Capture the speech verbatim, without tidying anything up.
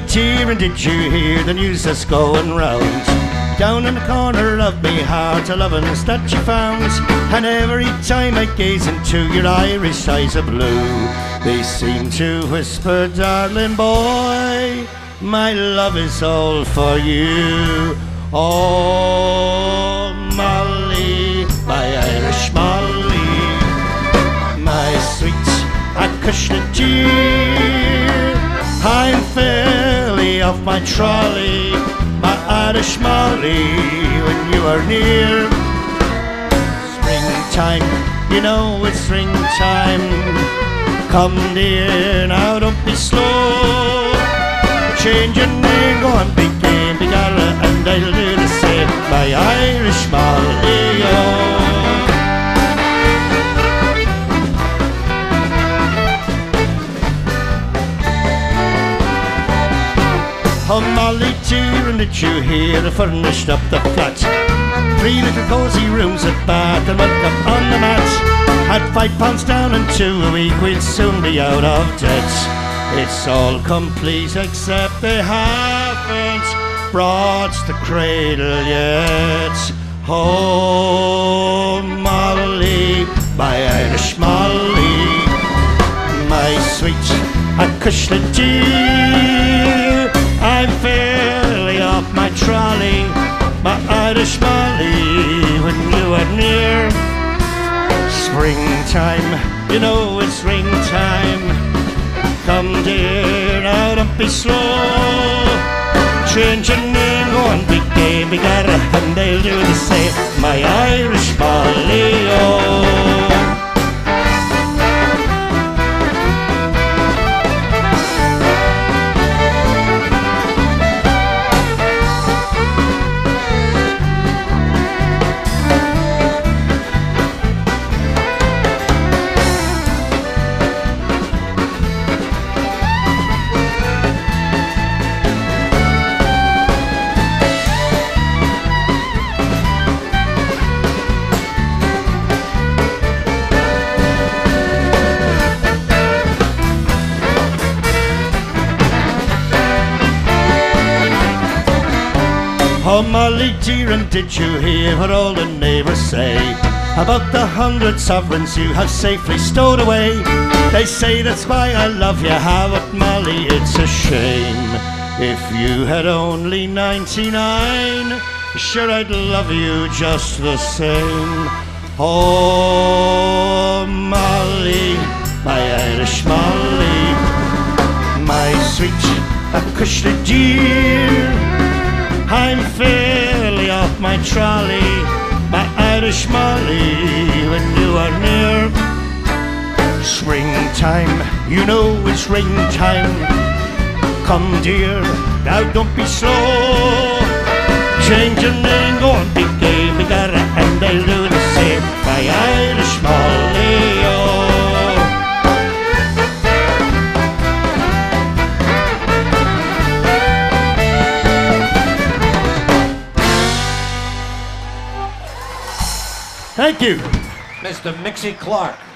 Tyrone, did you hear the news that's going round? Down in the corner of me heart, a lovingness that you found. And every time I gaze into your Irish eyes of blue, they seem to whisper, darling boy, my love is all for you. Oh, Molly, my Irish Molly, my sweet Acushnet dear, I'm fairly off my trolley, my Irish Molly, when you are near. Springtime, you know it's springtime. Come dear, now don't be slow. Change your name, go on, big game, big Ara, and I'll do the same, my Irish Molly, oh. Oh, Molly Tyrone, did you hear? I furnished up the flat. Three little cosy rooms at back and went up on the mat. Had five pounds down and two a week, we'll soon be out of debt. It's all complete except they haven't brought the cradle yet. Oh, Molly, my Irish Molly, my sweet Acushnet dear, I'm fairly off my trolley, my Irish Molly, when you are near. Springtime, you know it's springtime. Come dear, now don't be slow. Change your name, go on, big game, big Ara, and they'll do the same, my Irish Molly, oh. Oh, Molly Tyrone, did you hear what all the neighbours say about the hundred sovereigns you have safely stowed away? They say that's why I love you, how but Molly, it's a shame. If you had only ninety-nine, sure I'd love you just the same. Oh, Molly, my Irish Molly, my sweet Acushnet dear, I'm fairly off my trolley, my Irish Molly, when you are near. Springtime, you know it's springtime. Come dear, now don't be slow. Change your name, go on, big game, big Ara, and I'll do the same, my Irish Molly, oh. Thank you. Mister Mixie Clark.